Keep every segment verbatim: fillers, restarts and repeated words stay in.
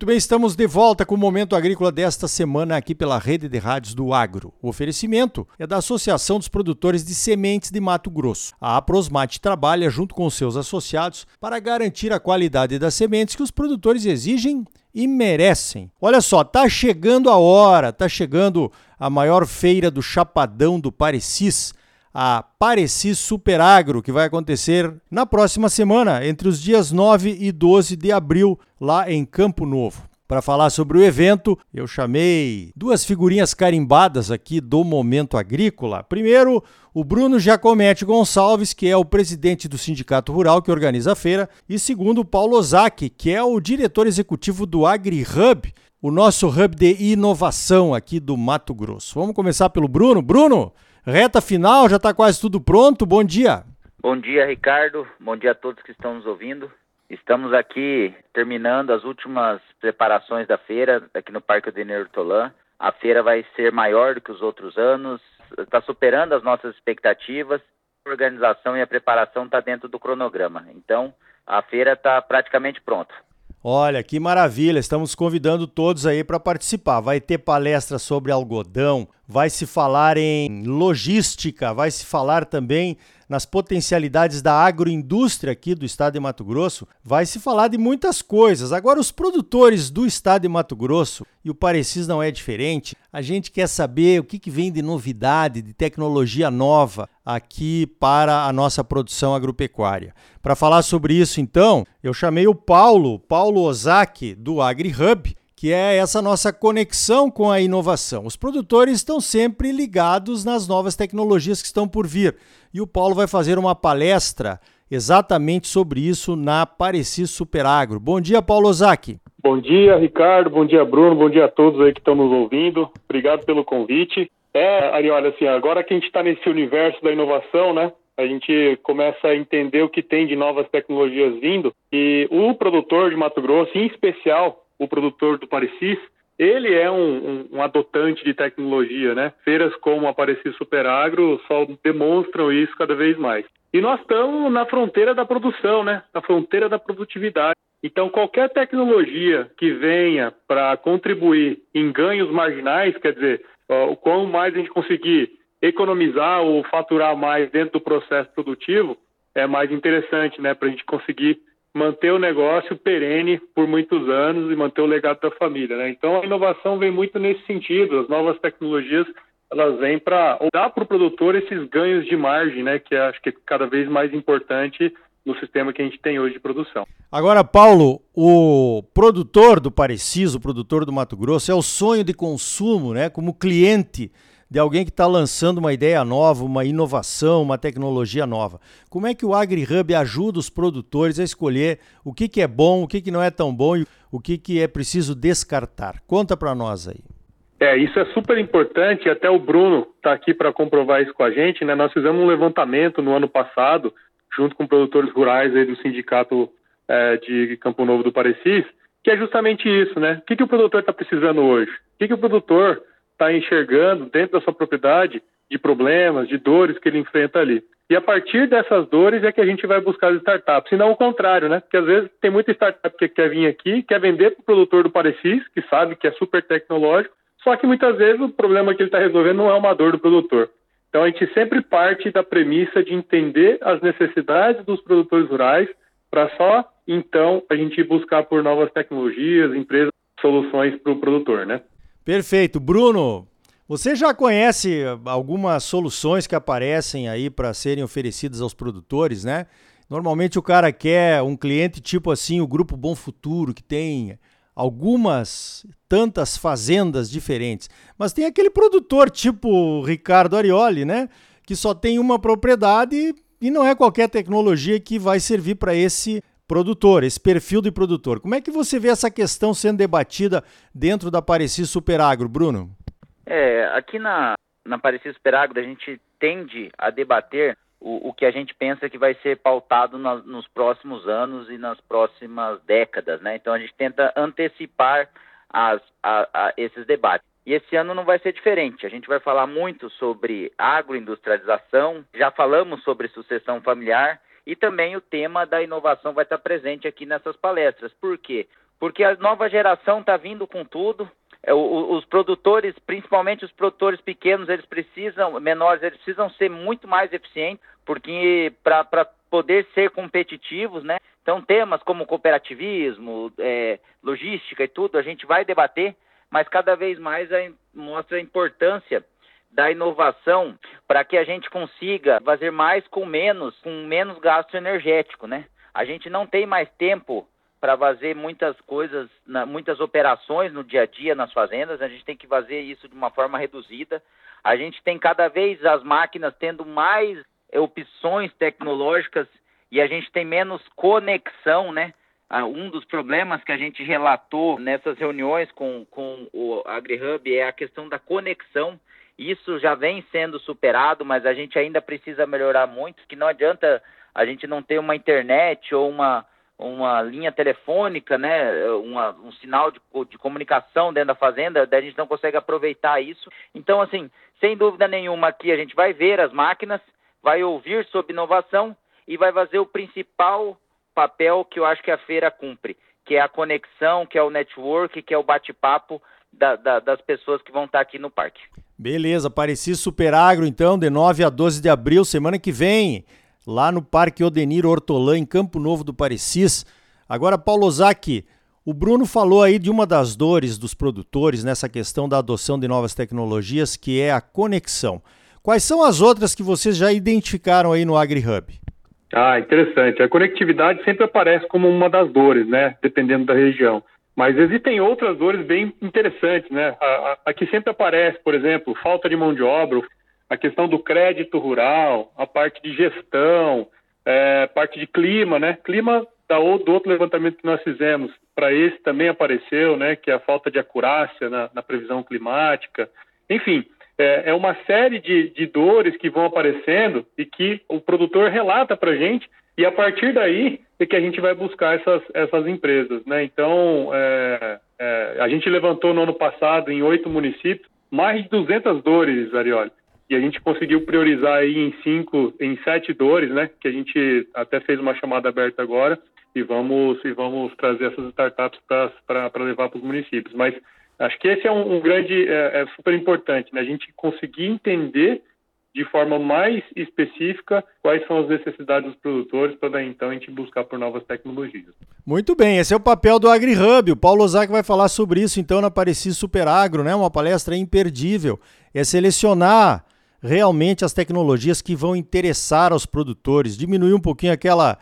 Muito bem, estamos de volta com o Momento Agrícola desta semana aqui pela Rede de Rádios do Agro. O oferecimento é da Associação dos Produtores de Sementes de Mato Grosso. A Aprosmate trabalha junto com seus associados para garantir a qualidade das sementes que os produtores exigem e merecem. Olha só, tá chegando a hora, tá chegando a maior feira do Chapadão do Parecis, a Parecis Superagro, que vai acontecer na próxima semana, entre os dias nove e doze de abril, lá em Campo Novo. Para falar sobre o evento, eu chamei duas figurinhas carimbadas aqui do Momento Agrícola. Primeiro, o Bruno Giacometti Gonçalves, que é o presidente do Sindicato Rural que organiza a feira, e segundo, o Paulo Ozaki, que é o diretor executivo do AgriHub, o nosso hub de inovação aqui do Mato Grosso. Vamos começar pelo Bruno. Bruno, reta final, já está quase tudo pronto. Bom dia. Bom dia, Ricardo. Bom dia a todos que estão nos ouvindo. Estamos aqui terminando as últimas preparações da feira aqui no Parque Odener Hortolã. A feira vai ser maior do que os outros anos, está superando as nossas expectativas. A organização e a preparação está dentro do cronograma. Então, a feira está praticamente pronta. Olha, que maravilha, estamos convidando todos aí para participar. Vai ter palestra sobre algodão, vai se falar em logística, vai se falar também nas potencialidades da agroindústria aqui do estado de Mato Grosso, vai se falar de muitas coisas. Agora, os produtores do estado de Mato Grosso, e o Parecis não é diferente, a gente quer saber o que, que vem de novidade, de tecnologia nova aqui para a nossa produção agropecuária. Para falar sobre isso, então, eu chamei o Paulo, Paulo Ozaki, do AgriHub, que é essa nossa conexão com a inovação. Os produtores estão sempre ligados nas novas tecnologias que estão por vir. E o Paulo vai fazer uma palestra exatamente sobre isso na Parecis Superagro. Bom dia, Paulo Ozaki. Bom dia, Ricardo. Bom dia, Bruno. Bom dia a todos aí que estão nos ouvindo. Obrigado pelo convite. É, Ari, olha, assim, agora que a gente está nesse universo da inovação, né? A gente começa a entender o que tem de novas tecnologias vindo. E o produtor de Mato Grosso, em especial o produtor do Parecis, ele é um, um, um adotante de tecnologia, né? Feiras como a Parecis Superagro só demonstram isso cada vez mais. E nós estamos na fronteira da produção, né? Na fronteira da produtividade. Então, qualquer tecnologia que venha para contribuir em ganhos marginais, quer dizer, ó, o quão mais a gente conseguir economizar ou faturar mais dentro do processo produtivo, é mais interessante, né? Para a gente conseguir manter o negócio perene por muitos anos e manter o legado da família, né? Então, a inovação vem muito nesse sentido. As novas tecnologias, elas vêm para dar para o produtor esses ganhos de margem, né? Que acho que é cada vez mais importante no sistema que a gente tem hoje de produção. Agora, Paulo, o produtor do Parecis, o produtor do Mato Grosso, é o sonho de consumo, né? Como cliente de alguém que está lançando uma ideia nova, uma inovação, uma tecnologia nova. Como é que o AgriHub ajuda os produtores a escolher o que, que é bom, o que, que não é tão bom e o que, que é preciso descartar? Conta para nós aí. É, isso é super importante, até o Bruno está aqui para comprovar isso com a gente, né? Nós fizemos um levantamento no ano passado, junto com produtores rurais aí do Sindicato é, de Campo Novo do Parecis, que é justamente isso, né? O que, que o produtor está precisando hoje? O que, que o produtor está enxergando dentro da sua propriedade de problemas, de dores que ele enfrenta ali. E a partir dessas dores é que a gente vai buscar as startups, e não o contrário, né? Porque às vezes tem muita startup que quer vir aqui, quer vender para o produtor do Parecis, que sabe que é super tecnológico, só que muitas vezes o problema que ele está resolvendo não é uma dor do produtor. Então a gente sempre parte da premissa de entender as necessidades dos produtores rurais para só, então, a gente buscar por novas tecnologias, empresas, soluções para o produtor, né? Perfeito. Bruno, você já conhece algumas soluções que aparecem aí para serem oferecidas aos produtores, né? Normalmente o cara quer um cliente tipo assim, o Grupo Bom Futuro, que tem algumas, tantas fazendas diferentes. Mas tem aquele produtor tipo Ricardo Arioli, né? Que só tem uma propriedade e não é qualquer tecnologia que vai servir para esse produtor, esse perfil de produtor. Como é que você vê essa questão sendo debatida dentro da Parecis Superagro, Bruno? É, aqui na, na Parecis Superagro a gente tende a debater o, o que a gente pensa que vai ser pautado na, nos próximos anos e nas próximas décadas, né? Então a gente tenta antecipar as, a, a, esses debates. E esse ano não vai ser diferente. A gente vai falar muito sobre agroindustrialização, já falamos sobre sucessão familiar, e também o tema da inovação vai estar presente aqui nessas palestras. Por quê? porque a nova geração está vindo com tudo. Os produtores, principalmente os produtores pequenos, eles precisam, menores, eles precisam ser muito mais eficientes, porque para poder ser competitivos, né? Então, temas como cooperativismo, é, logística e tudo, a gente vai debater, mas cada vez mais a, mostra a importância da inovação para que a gente consiga fazer mais com menos, com menos gasto energético, né? A gente não tem mais tempo para fazer muitas coisas, muitas operações no dia a dia nas fazendas, a gente tem que fazer isso de uma forma reduzida. A gente tem cada vez as máquinas tendo mais opções tecnológicas e a gente tem menos conexão, né? Um dos problemas que a gente relatou nessas reuniões com, com o AgriHub é a questão da conexão. Isso já vem sendo superado, mas a gente ainda precisa melhorar muito, que não adianta a gente não ter uma internet ou uma uma linha telefônica, né, uma, um sinal de, de comunicação dentro da fazenda, daí a gente não consegue aproveitar isso. Então, assim, sem dúvida nenhuma aqui a gente vai ver as máquinas, vai ouvir sobre inovação e vai fazer o principal papel que eu acho que a feira cumpre, que é a conexão, que é o network, que é o bate-papo da, da, das pessoas que vão estar aqui no parque. Beleza, Pareci Superagro, então, de nove a doze de abril, semana que vem, lá no Parque Odenir Hortolã, em Campo Novo do Parecis. Agora, Paulo Ozaki, o Bruno falou aí de uma das dores dos produtores nessa questão da adoção de novas tecnologias, que é a conexão. Quais são as outras que vocês já identificaram aí no AgriHub? Ah, interessante. A conectividade sempre aparece como uma das dores, né? Dependendo da região. Mas existem outras dores bem interessantes, né? Aqui sempre aparece, por exemplo, falta de mão de obra, a questão do crédito rural, a parte de gestão, é, parte de clima, né? Clima da, do outro levantamento que nós fizemos, para esse também apareceu, né? Que é a falta de acurácia na, na previsão climática. Enfim, é, é uma série de, de dores que vão aparecendo e que o produtor relata para a gente, e a partir daí é que a gente vai buscar essas, essas empresas, né? Então, é, é, a gente levantou no ano passado, em oito municípios, mais de duzentas dores, Arioli. E a gente conseguiu priorizar aí em cinco, em sete dores, né? Que a gente até fez uma chamada aberta agora e vamos, e vamos trazer essas startups para levar para os municípios. Mas acho que esse é um, um grande, é, é super importante, né? A gente conseguir entender de forma mais específica quais são as necessidades dos produtores para daí então a gente buscar por novas tecnologias. Muito bem, esse é o papel do AgriHub. O Paulo Ozaki vai falar sobre isso então na Pareci Superagro, né? Uma palestra imperdível. É selecionar realmente as tecnologias que vão interessar aos produtores, diminuir um pouquinho aquela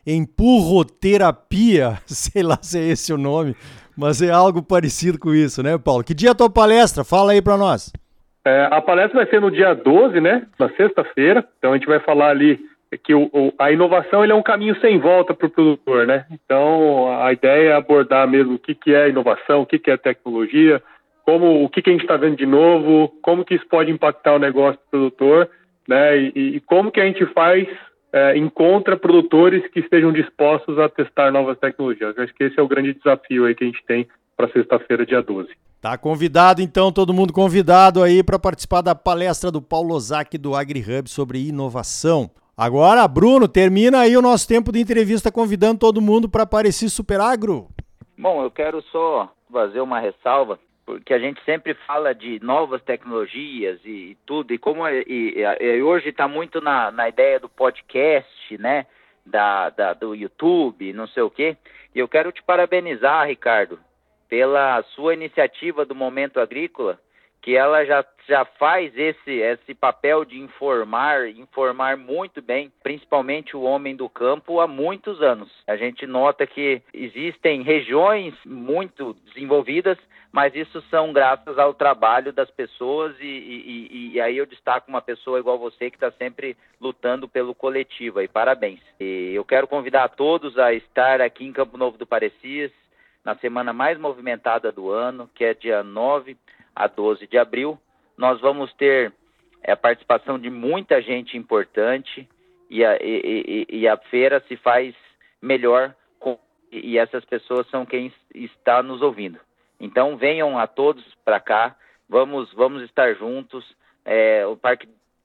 empurroterapia, sei lá se é esse o nome, mas é algo parecido com isso, né, Paulo? Que dia é a tua palestra? Fala aí para nós. É, a palestra vai ser no dia doze, né, na sexta-feira, então a gente vai falar ali que o, o, a inovação ele é um caminho sem volta para o produtor, né? Então a ideia é abordar mesmo o que, que é inovação, o que, que é tecnologia, como, o que, que a gente está vendo de novo, como que isso pode impactar o negócio do produtor, né? E, e como que a gente faz, é, encontra produtores que estejam dispostos a testar novas tecnologias. Eu acho que esse é o grande desafio aí que a gente tem para sexta-feira, dia doze. Tá convidado, então, todo mundo convidado aí para participar da palestra do Paulo Ozaki do AgriHub sobre inovação. Agora, Bruno, termina aí o nosso tempo de entrevista convidando todo mundo para Pareci Superagro. Bom, eu quero só fazer uma ressalva, porque a gente sempre fala de novas tecnologias e, e tudo, e como e, e, e hoje está muito na, na ideia do podcast, né, da, da, do YouTube, não sei o quê, e eu quero te parabenizar, Ricardo, pela sua iniciativa do Momento Agrícola, que ela já, já faz esse, esse papel de informar, informar muito bem, principalmente o homem do campo, há muitos anos. A gente nota que existem regiões muito desenvolvidas, mas isso são graças ao trabalho das pessoas e, e, e aí eu destaco uma pessoa igual você que está sempre lutando pelo coletivo, e parabéns. E eu quero convidar a todos a estar aqui em Campo Novo do Parecis, na semana mais movimentada do ano, que é dia nove a doze de abril. Nós vamos ter é, a participação de muita gente importante e a, e, e, e a feira se faz melhor com, e essas pessoas são quem está nos ouvindo. Então venham a todos para cá, vamos, vamos estar juntos. É, o Parque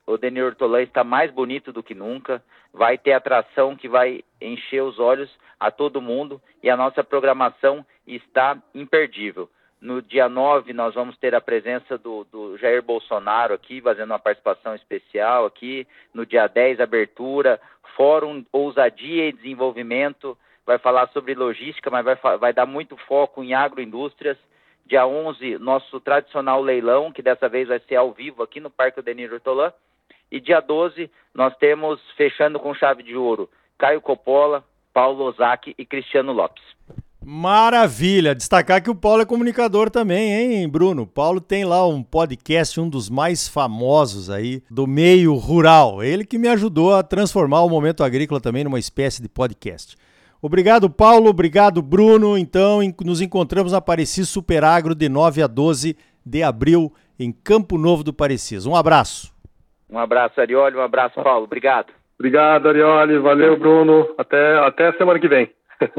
o Denir Hortolã está mais bonito do que nunca, vai ter atração que vai encher os olhos a todo mundo e a nossa programação está imperdível. No dia nove nós vamos ter a presença do, do Jair Bolsonaro aqui, fazendo uma participação especial aqui. No dia dez, abertura, Fórum Ousadia e Desenvolvimento, vai falar sobre logística, mas vai, vai dar muito foco em agroindústrias. Dia onze, nosso tradicional leilão, que dessa vez vai ser ao vivo aqui no Parque Denir Hortolã. E dia doze, nós temos, fechando com chave de ouro, Caio Coppola, Paulo Ozaki e Cristiano Lopes. Maravilha! Destacar que o Paulo é comunicador também, hein, Bruno? O Paulo tem lá um podcast, um dos mais famosos aí do meio rural. Ele que me ajudou a transformar o Momento Agrícola também numa espécie de podcast. Obrigado, Paulo. Obrigado, Bruno. Então, nos encontramos na Parecis Superagro de nove a doze de abril em Campo Novo do Parecis. Um abraço. Um abraço, Arioli. Um abraço, Paulo. Obrigado. Obrigado, Arioli. Valeu, Bruno. Até, até a semana que vem.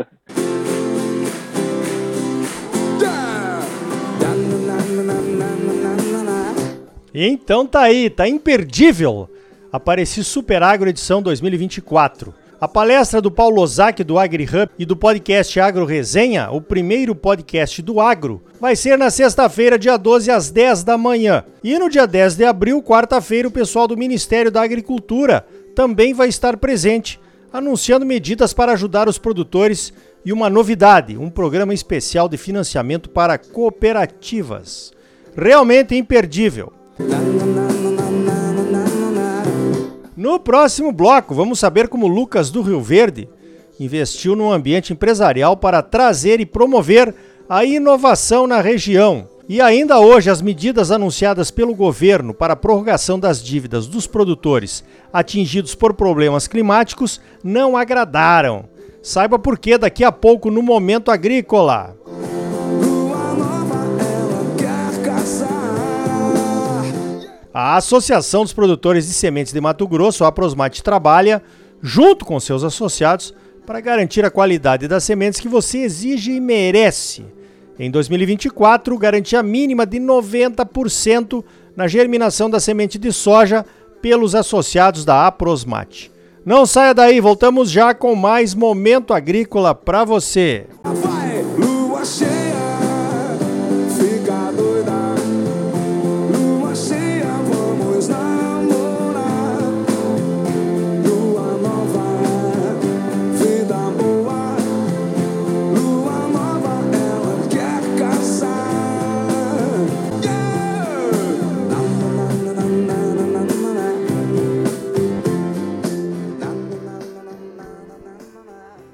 Então tá aí, tá imperdível a Parecis Superagro edição dois mil e vinte e quatro. A palestra do Paulo Ozaki do AgriHub e do podcast Agro Resenha, o primeiro podcast do agro, vai ser na sexta-feira, dia doze, às dez da manhã. E no dia dez de abril, quarta-feira, o pessoal do Ministério da Agricultura também vai estar presente, anunciando medidas para ajudar os produtores e uma novidade, um programa especial de financiamento para cooperativas. Realmente imperdível. No próximo bloco, vamos saber como o Lucas do Rio Verde investiu no ambiente empresarial para trazer e promover a inovação na região. E ainda hoje, as medidas anunciadas pelo governo para a prorrogação das dívidas dos produtores atingidos por problemas climáticos não agradaram. Saiba por quê daqui a pouco no Momento Agrícola. A Associação dos Produtores de Sementes de Mato Grosso, a Aprosmate, trabalha junto com seus associados para garantir a qualidade das sementes que você exige e merece. Em dois mil e vinte e quatro, garantia mínima de noventa por cento na germinação da semente de soja pelos associados da Aprosmate. Não saia daí, voltamos já com mais Momento Agrícola para você. Vai, lua cheia.